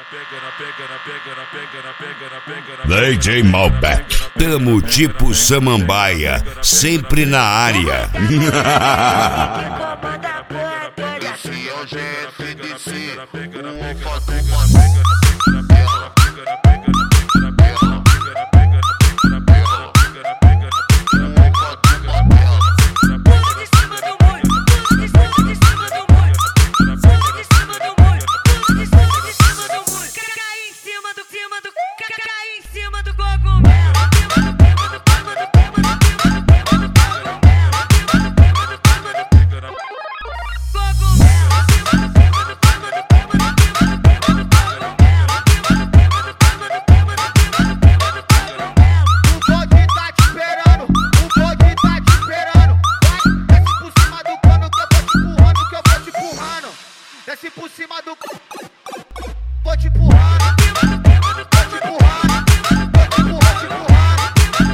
DJ Malbec, tamo tipo Samambaia, sempre na área. Esse é o GSDC, o fato desce por cima do vou te empurrar, vou te empurrar, vou te empurrar, te empurrar.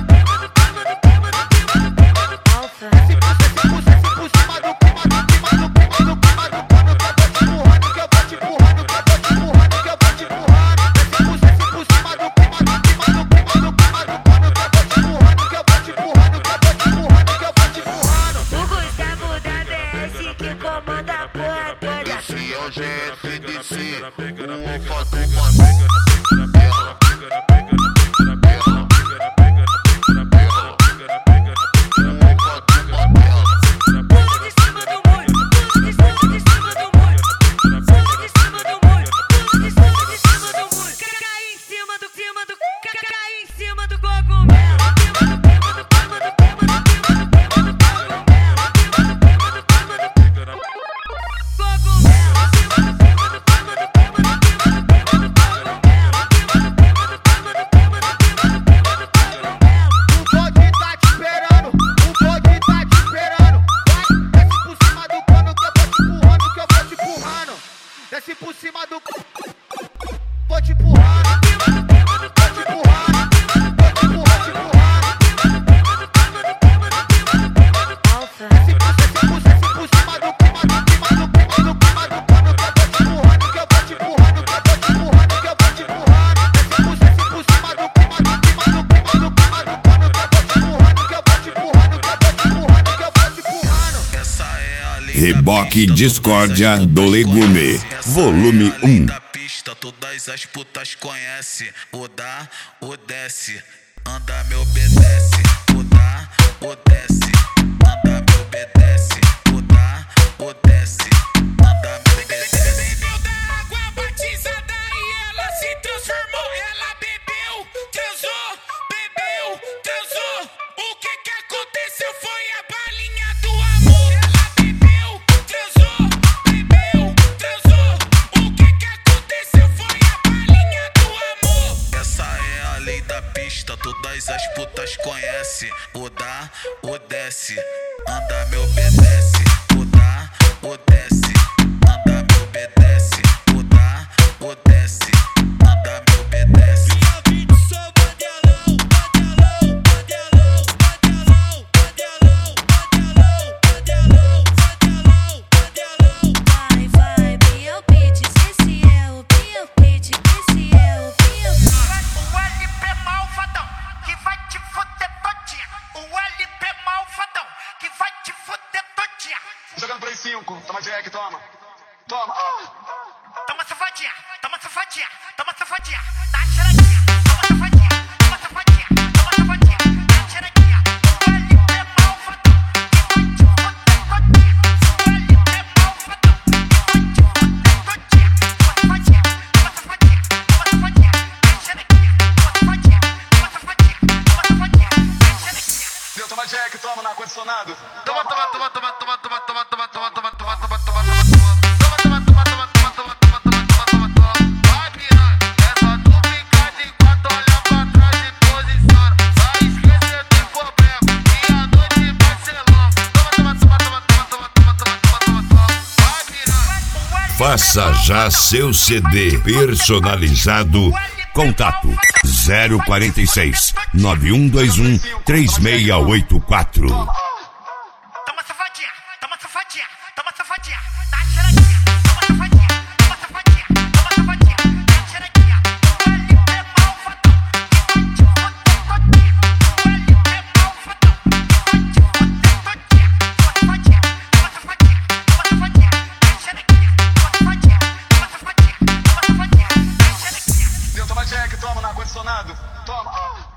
Desce por cima do clima do pano que eu vou te empurrando, que eu vou te empurrando, que eu vou te empurrando, que eu vou te empurrando. Desce por cima do clima do pano que eu vou te empurrando, que eu vou te empurrando, que eu vou te empurrando, que eu vou te empurrando. O Gustavo da BS que comanda a porra toda. Esse é o GSDC, o fato desce por cima do vou te empurrar, vou te empurrar, vou te empurrar, te empurrar. Desce por cima do clima do pano que eu vou te empurrando, que eu vou te empurrando, que eu vou te empurrando. Desce por cima do clima do pano que eu vou te empurrando, que eu vou te empurrando, que eu vou te empurrando, que eu vou te empurrando. Essa é a lei Reboque Discórdia do Legume, volume 1. Da pista, todas as putas conhece. O dá, o desce, anda me obedece. O dá, o desce, anda me obedece. O dá, o desce, anda me obedece. Bebeu da água batizada e ela se transformou. Ela bebeu, transou, bebeu, transou. O que que aconteceu foi a balinha do amor. Ela bebeu, transou, bebeu, transou. O que que aconteceu foi a balinha do amor. Essa é a lei da pista, todas as putas conhece. O dá, o desce, anda me obedece. O dá, o desce, anda me obedece. O dá, o desce, anda me obedece. Minha vida só badelão, badelão, badelão, badelão, badelão, badelão, badelão, badelão, badelão. Vai, meu pitch, esse é o meu pitch, esse é o meu. O LP malvadão que vai te foder todinha. O LP malvadão que vai te foder todinha. Jogando Play 5, toma Jack, toma. Toma. Toma safadinha, toma safadinha, toma safadinha. Dá cheiradinha, toma safadinha, toma safadinha, toma safadinha. Dá cheiradinha. O LP malvadão que vai te foder todinha. O LP malvadão que vai te foder todinha. Toma safadinha, toma safadinha, toma safadinha. Dá cheiradinha, toma safadinha, toma safadinha, toma safadinha. Dá cheiradinha. Deu, toma Jack, toma no ar-condicionado. Toma, toma, toma, toma, toma, toma, toma, toma, toma, toma, toma, toma, toma. Faça já seu CD personalizado. Contato 046 9121 3684. Toma safadinha, toma safadinha, toma safadinha. Dá cheiradinha, toma safadinha, toma safadinha, toma safadinha. Dá cheiradinha. ar-condicionado. Toma.